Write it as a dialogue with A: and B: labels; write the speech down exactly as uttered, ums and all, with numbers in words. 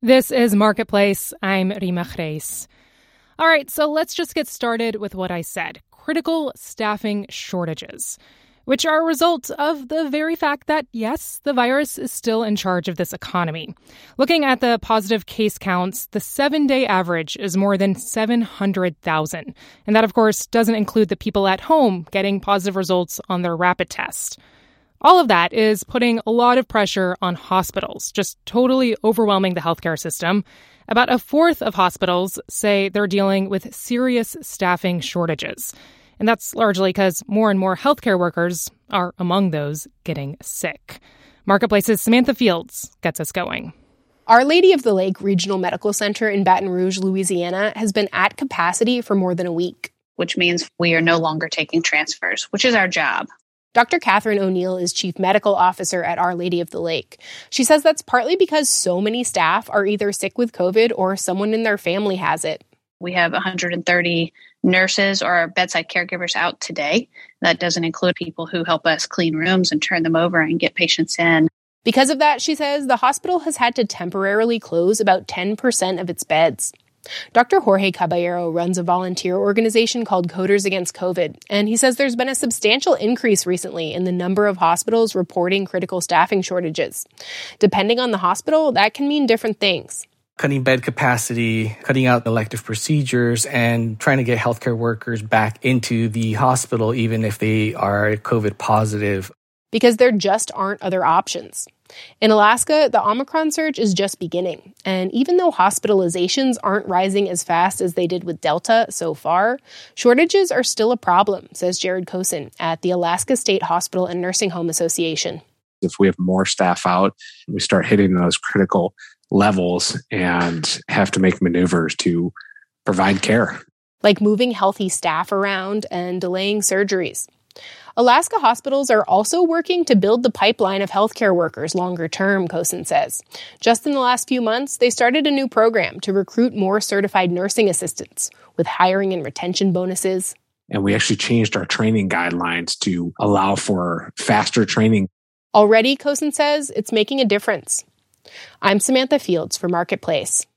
A: This is Marketplace. I'm Rima Chreis. All right, so let's just get started with what I said. Critical staffing shortages, which are a result of the very fact that, yes, the virus is still in charge of this economy. Looking at the positive case counts, the seven-day average is more than seven hundred thousand. And that, of course, doesn't include the people at home getting positive results on their rapid test. All of that is putting a lot of pressure on hospitals, just totally overwhelming the healthcare system. About a fourth of hospitals say they're dealing with serious staffing shortages. And that's largely because more and more healthcare workers are among those getting sick. Marketplace's Samantha Fields gets us going.
B: Our Lady of the Lake Regional Medical Center in Baton Rouge, Louisiana, has been at capacity for more than a week.
C: Which means we are no longer taking transfers, which is our job.
B: Doctor Catherine O'Neill is Chief Medical Officer at Our Lady of the Lake. She says that's partly because so many staff are either sick with COVID or someone in their family has it.
C: We have one hundred thirty nurses or bedside caregivers out today. That doesn't include people who help us clean rooms and turn them over and get patients in.
B: Because of that, she says, the hospital has had to temporarily close about ten percent of its beds. Doctor Jorge Caballero runs a volunteer organization called Coders Against COVID, and he says there's been a substantial increase recently in the number of hospitals reporting critical staffing shortages. Depending on the hospital, that can mean different things.
D: Cutting bed capacity, cutting out elective procedures, and trying to get healthcare workers back into the hospital even if they are COVID positive.
B: Because there just aren't other options. In Alaska, the Omicron surge is just beginning, and even though hospitalizations aren't rising as fast as they did with Delta so far, shortages are still a problem, says Jared Kosin at the Alaska State Hospital and Nursing Home Association.
E: If we have more staff out, we start hitting those critical levels and have to make maneuvers to provide care.
B: Like moving healthy staff around and delaying surgeries. Alaska hospitals are also working to build the pipeline of healthcare workers longer term, Kosin says. Just in the last few months, they started a new program to recruit more certified nursing assistants with hiring and retention bonuses.
E: And we actually changed our training guidelines to allow for faster training.
B: Already, Kosin says, it's making a difference. I'm Samantha Fields for Marketplace.